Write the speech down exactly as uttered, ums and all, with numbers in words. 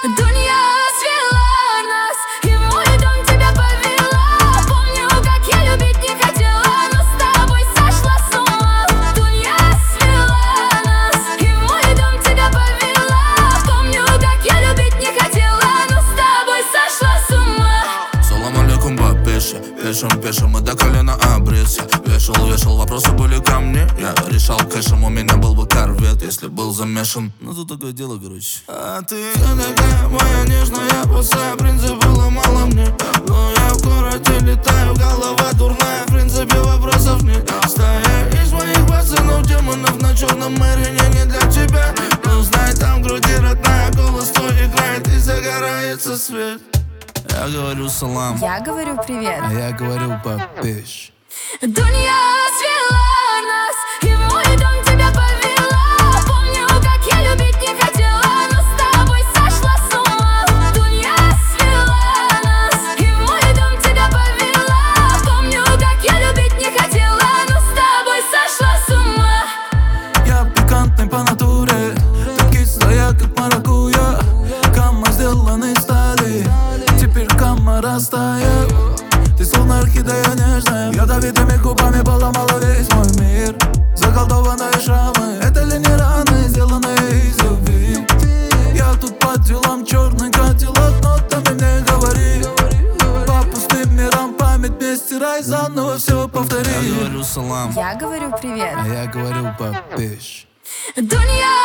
Дунья свела нас, и в мой дом тебя повела. Помню, как я любить не хотела, но с тобой сошла с ума. Дунья свела нас, и в мой дом тебя повела. Помню, как я любить не хотела, но с тобой сошла с ума. Салам алейкум, бабиша. Пешим, пешим, мы до колена обрез. Вешал, вешал, вопросы были ко мне. Я решал кэшем, у меня был бы корвет, если был замешан. Ну тут такое дело, короче. А ты все такая моя нежная, босая. В принципе, было мало мне, но я в городе летаю, голова дурная. В принципе, вопросов нет. Стая из моих пацанов, демонов на черном мэрине не для тебя. Но знай, там в груди родная, голос твой играет и загорается свет. Я говорю салам, Я говорю привет. а я говорю бабиш. Дунья свела нас, и в мой дом тебя повела. Помню, как я любить не хотела, но с тобой сошла с ума. Дунья свела нас, и в мой дом тебя повела. Помню, как я любить не хотела, но с тобой сошла с ума. Я пикантный по натуре, ты кислая, как маракуйя. Камма сделана из стали, теперь камма растает. Ты словно орхидея нежная, ядовитыми губами поломала весь мой мир. Заколдованные шрамы, это ли не раны, сделанные из любви? Я тут по делам, черный котелок, нотами мне говори. По пустым мирам память не стирай, заново все повтори. Я говорю салам, Я говорю привет. а я говорю бабиш. Дунья